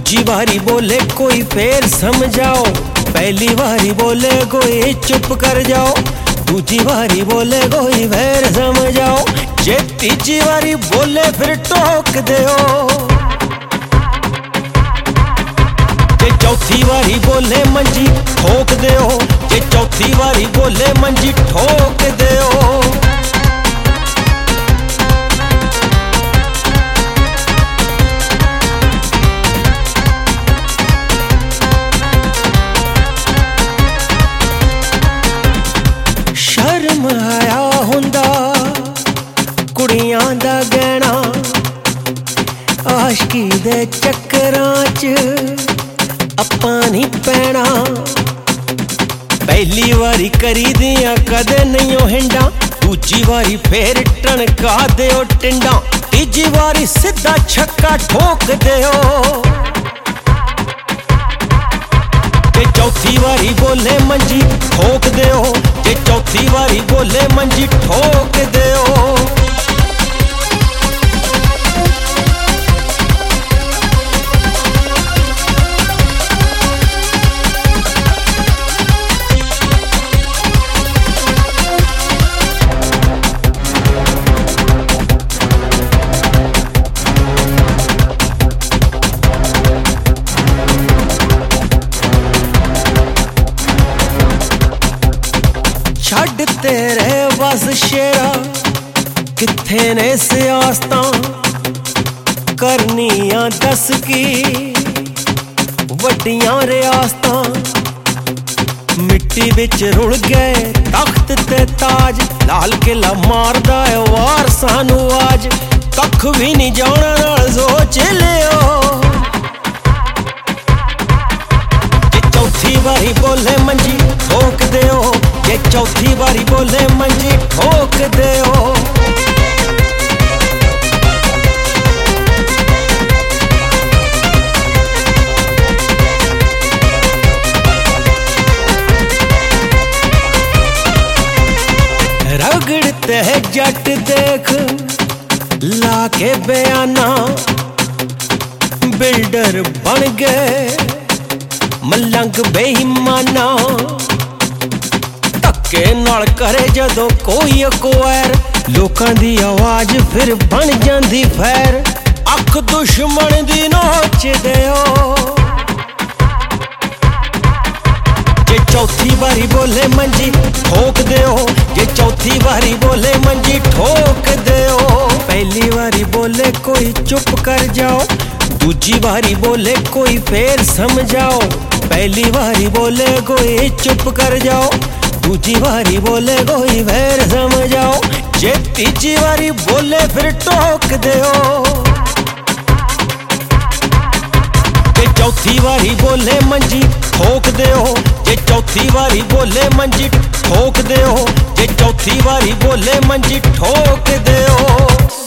दूजी बारी बोले कोई फिर समझाओ, पहली बारी बोले कोई चुप कर जाओ, दूजी बारी बोले कोई फिर समझाओ, जे तीजी बारी बोले फिर टोक दो, जे चौथी बारी बोले मंजी ठोक दो, जे चौथी बारी बोले मंजी ठोक दो। शर्म आया हुंदा कुड़ियां दा गहना, आशकी दे चक्करां च अप्पां नहीं पैना, पहली बारी करी दियां कदे नहीं ओ हिंडा, दूजी बारी फिर टणका दिओ टिंडा, तीजी बारी सीधा छक्का ठोक दिओ, जे चौथी बारी बोले मंजी ठोक दो, जे चौथी बारी बोले मंजी ठोक दो। छड़ तेरे बस शेरा किथे ने सियासतां करनियां दस की वड्डियां रियासतां, मिट्टी बिच रुल गए तख्त ते ताज, लाल किला मारदा है वार सानू आज, कख भी नहीं जाना नाल सोच लियो, जे चौथी बारी बोले मंजी ठोक दो, ये चौथी बारी बोले मंजी ठोक दो। रगड़ते है जट देख लाके बयाना, बिल्डर बन गए मलंग बेईमाना, के नाल करे जदों कोई अकवायर, लोकां दी आवाज फिर बन जांदी फैर, अख दुश्मन दी नोच दिओ, जे चौथी बारी बोले मंजी ठोक दो, जे चौथी बारी बोले मंजी ठोक दो, पहली बारी बोले कोई चुप कर जाओ, दूजी बारी बोले कोई फिर समझाओ, पहली बारी बोले कोई चुप कर जाओ, दूजी बारी बोले कोई फिर समझाओ, जे तीजी बारी बोले फिर टोक दो, जे चौथी बारी बोले मंजी ठोक दो, जे चौथी बारी बोले मंजी ठोक दो, जे चौथी बारी बोले मंजी ठोक दो।